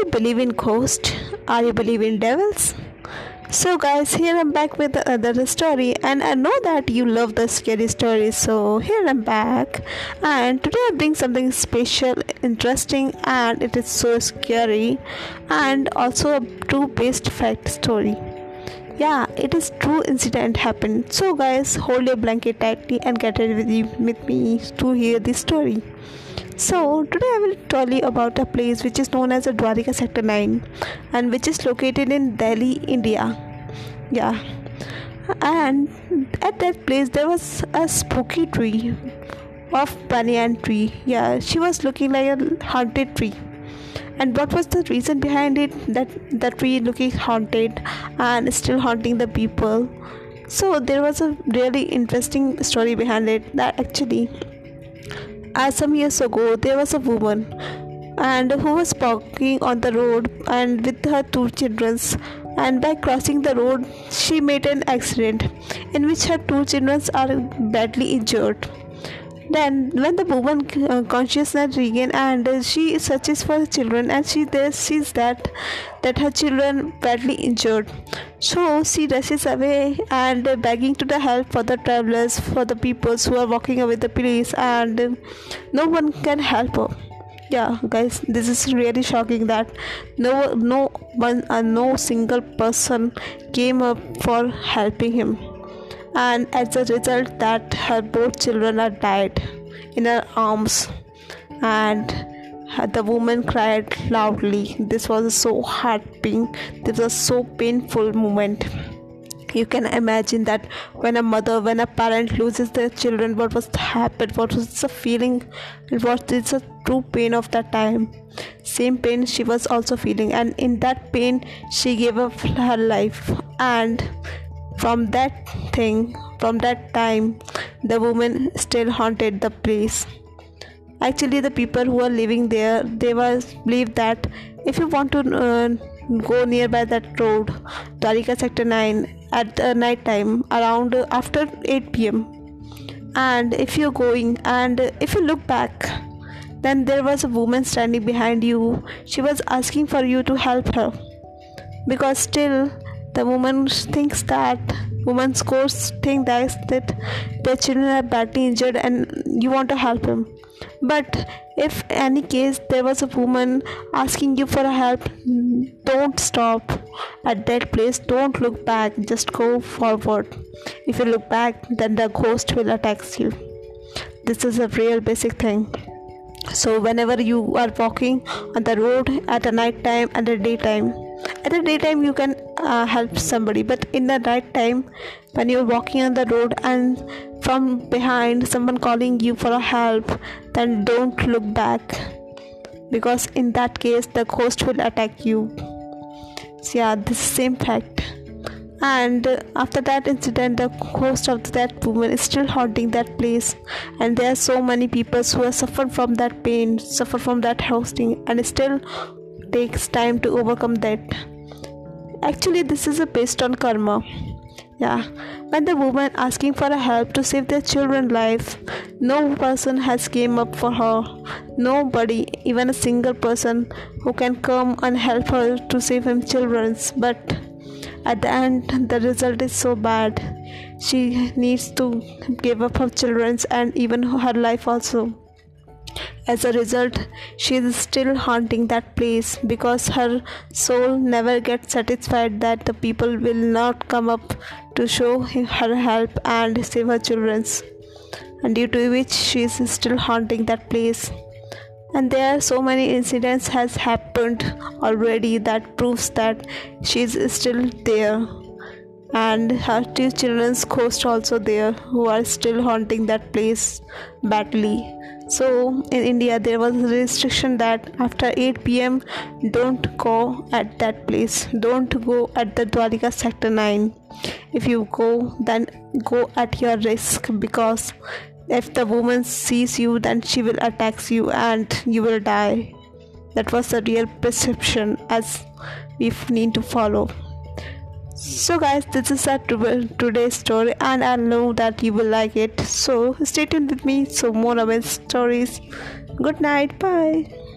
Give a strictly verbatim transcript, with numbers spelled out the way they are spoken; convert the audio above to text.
believe in ghosts? Are you believe in devils? So guys, here I'm back with another story, and I know that you love the scary stories, so here I'm back. And today I bring something special, interesting, and it is so scary, and also a true based fact story. Yeah, it is true incident happened. So guys, hold your blanket tightly and get ready with, you, with me to hear this story. So today I will tell you about a place which is known as a Dwarika Sector nine and which is located in Delhi, India. Yeah. And at that place there was a spooky tree of banyan tree. Yeah, she was looking like a haunted tree. And what was the reason behind it, that the tree looking haunted and still haunting the people? So there was a really interesting story behind it, that actually as some years ago there was a woman and who was walking on the road and with her two children, and by crossing the road she made an accident in which her two children are badly injured. Then when the woman uh, consciousness regained and uh, she searches for her children, and she there sees that that her children badly injured, so she rushes away and uh, begging to the help for the travelers, for the peoples who are walking away the police, and uh, no one can help her. Yeah guys, this is really shocking that no no one uh, no single person came up for helping him, and as a result that her both children are died in her arms, and the woman cried loudly. This was so heartbreaking, this was so painful moment. You can imagine that when a mother, when a parent loses their children, what was happened, what was the feeling, what is the true pain of that time. Same pain she was also feeling, and in that pain she gave up her life. And from that thing, from that time, the woman still haunted the place. Actually, the people who are living there, they was believe that if you want to uh, go nearby that road, Dwarika Sector nine, at uh, night time around uh, after eight p.m. and if you're going and uh, if you look back, then there was a woman standing behind you. She was asking for you to help her, because still the woman thinks that woman's course think that that their children are badly injured and you want to help him. But if any case there was a woman asking you for help, don't stop at that place, don't look back, just go forward. If you look back, then the ghost will attack you. This is a real basic thing. So whenever you are walking on the road at a night time and a daytime, at the daytime you can uh, help somebody, but in the night time when you're walking on the road and from behind someone calling you for a help, then don't look back, because in that case the ghost will attack you. So yeah, this is same fact. And uh, after that incident, the ghost of that woman is still haunting that place, and there are so many people who have suffered from that pain, suffer from that hosting, and still takes time to overcome that. Actually, this is a based on karma. Yeah, when the woman asking for a help to save their children's life, no person has came up for her. Nobody, even a single person who can come and help her to save him children's. But at the end, the result is so bad. She needs to give up her children's and even her life also. As a result, she is still haunting that place, because her soul never gets satisfied that the people will not come up to show her help and save her children, and due to which she is still haunting that place. And there are so many incidents has happened already that proves that she is still there, and her two children's ghost also there who are still haunting that place badly. So in India there was a restriction that after eight p.m. don't go at that place, don't go at the Dwarika Sector nine. If you go, then go at your risk, because if the woman sees you, then she will attack you and you will die. That was the real perception as we need to follow. So guys, this is our today's story, and I know that you will like it. So stay tuned with me. So more amazing stories. Good night. Bye.